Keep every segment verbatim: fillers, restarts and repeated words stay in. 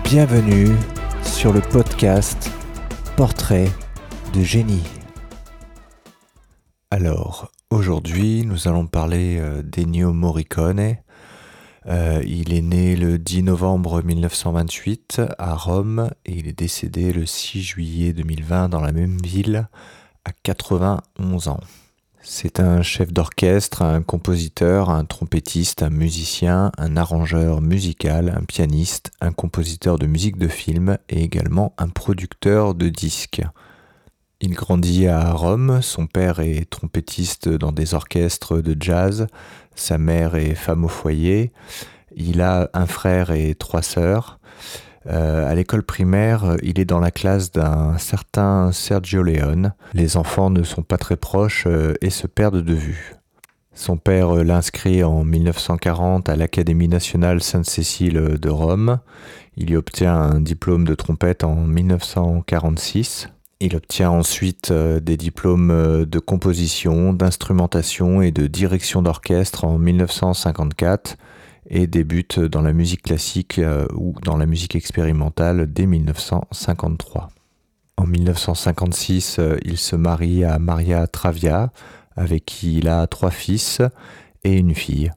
Bienvenue sur le podcast Portrait de génie. Alors, aujourd'hui, nous allons parler euh, d'Ennio Morricone. Euh, il est né le dix novembre mille neuf cent vingt-huit à Rome et il est décédé le six juillet deux mille vingt dans la même ville à quatre-vingt-onze ans. C'est un chef d'orchestre, un compositeur, un trompettiste, un musicien, un arrangeur musical, un pianiste, un compositeur de musique de film et également un producteur de disques. Il grandit à Rome, son père est trompettiste dans des orchestres de jazz, sa mère est femme au foyer, il a un frère et trois sœurs. Euh, à l'école primaire, il est dans la classe d'un certain Sergio Leone. Les enfants ne sont pas très proches euh, et se perdent de vue. Son père euh, l'inscrit en mille neuf cent quarante à l'Académie nationale Sainte-Cécile de Rome. Il y obtient un diplôme de trompette en mille neuf cent quarante-six. Il obtient ensuite euh, des diplômes euh, de composition, d'instrumentation et de direction d'orchestre en mille neuf cent cinquante-quatre. Et débute dans la musique classique euh, ou dans la musique expérimentale dès mille neuf cent cinquante-trois. En mille neuf cent cinquante-six, euh, il se marie à Maria Travia, avec qui il a trois fils et une fille.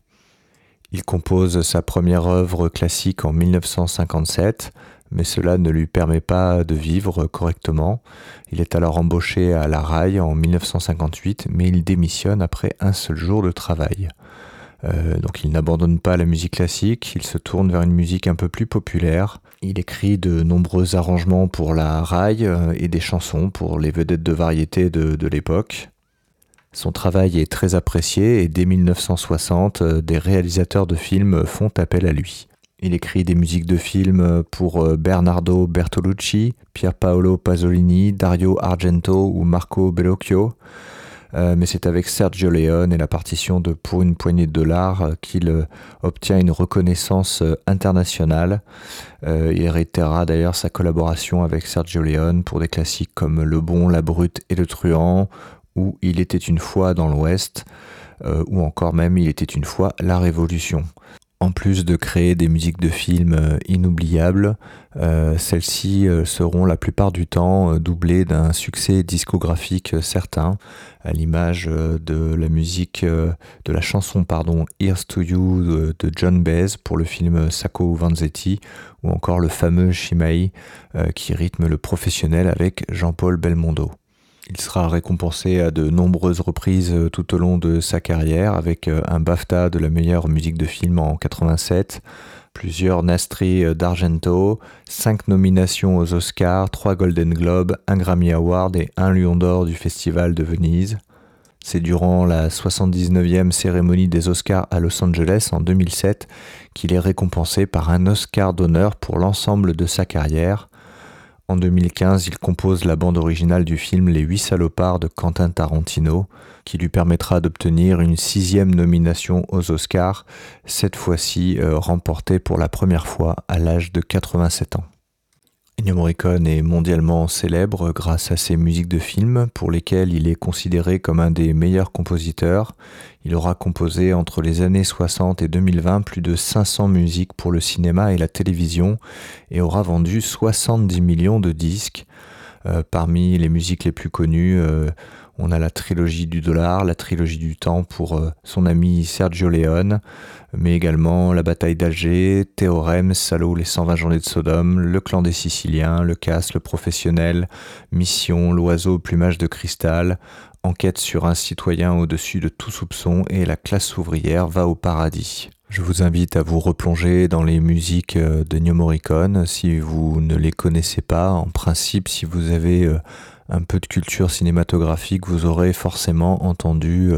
Il compose sa première œuvre classique en mille neuf cent cinquante-sept, mais cela ne lui permet pas de vivre correctement. Il est alors embauché à la R A I en mille neuf cent cinquante-huit, mais il démissionne après un seul jour de travail. Euh, donc il n'abandonne pas la musique classique, il se tourne vers une musique un peu plus populaire. Il écrit de nombreux arrangements pour la R A I euh, et des chansons pour les vedettes de variété de, de l'époque. Son travail est très apprécié et dès mille neuf cent soixante, euh, des réalisateurs de films font appel à lui. Il écrit des musiques de films pour euh, Bernardo Bertolucci, Pier Paolo Pasolini, Dario Argento ou Marco Bellocchio. Euh, mais c'est avec Sergio Leone et la partition de Pour une poignée de dollars euh, qu'il euh, obtient une reconnaissance euh, internationale. Euh, il réitérera d'ailleurs sa collaboration avec Sergio Leone pour des classiques comme Le Bon, la Brute et le Truand, ou Il était une fois dans l'Ouest, euh, ou encore même Il était une fois la Révolution. En plus de créer des musiques de films euh, inoubliables, euh, celles-ci euh, seront la plupart du temps euh, doublées d'un succès discographique euh, certain, à l'image euh, de la musique, euh, de la chanson pardon, Here's to You de, de John Baez pour le film Sacco Vanzetti, ou encore le fameux Shimei euh, qui rythme le professionnel avec Jean-Paul Belmondo. Il sera récompensé à de nombreuses reprises tout au long de sa carrière avec un BAFTA de la meilleure musique de film en quatre-vingt-sept, plusieurs Nastri d'Argento, cinq nominations aux Oscars, trois Golden Globes, un Grammy Award et un Lion d'Or du Festival de Venise. C'est durant la soixante-dix-neuvième cérémonie des Oscars à Los Angeles en deux mille sept qu'il est récompensé par un Oscar d'honneur pour l'ensemble de sa carrière. En deux mille quinze, il compose la bande originale du film Les Huit Salopards de Quentin Tarantino, qui lui permettra d'obtenir une sixième nomination aux Oscars, cette fois-ci euh, remportée pour la première fois à l'âge de quatre-vingt-sept ans. Ennio Morricone est mondialement célèbre grâce à ses musiques de films pour lesquelles il est considéré comme un des meilleurs compositeurs. Il aura composé entre les années soixante et deux mille vingt plus de cinq cents musiques pour le cinéma et la télévision et aura vendu soixante-dix millions de disques. Euh, parmi les musiques les plus connues, euh, on a la trilogie du dollar, la trilogie du temps pour euh, son ami Sergio Leone, mais également la bataille d'Alger, Théorème, Salo, les cent vingt journées de Sodome, le clan des Siciliens, le casse, le professionnel, Mission, l'oiseau au plumage de cristal, Enquête sur un citoyen au-dessus de tout soupçon et la classe ouvrière va au paradis. Je vous invite à vous replonger dans les musiques d'Ennio Morricone si vous ne les connaissez pas. En principe, si vous avez un peu de culture cinématographique, vous aurez forcément entendu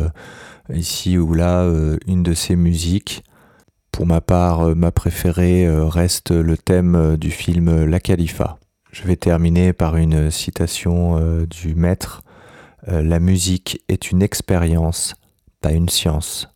ici ou là une de ces musiques. Pour ma part, ma préférée reste le thème du film La Khalifa. Je vais terminer par une citation du maître. La musique est une expérience, pas une science.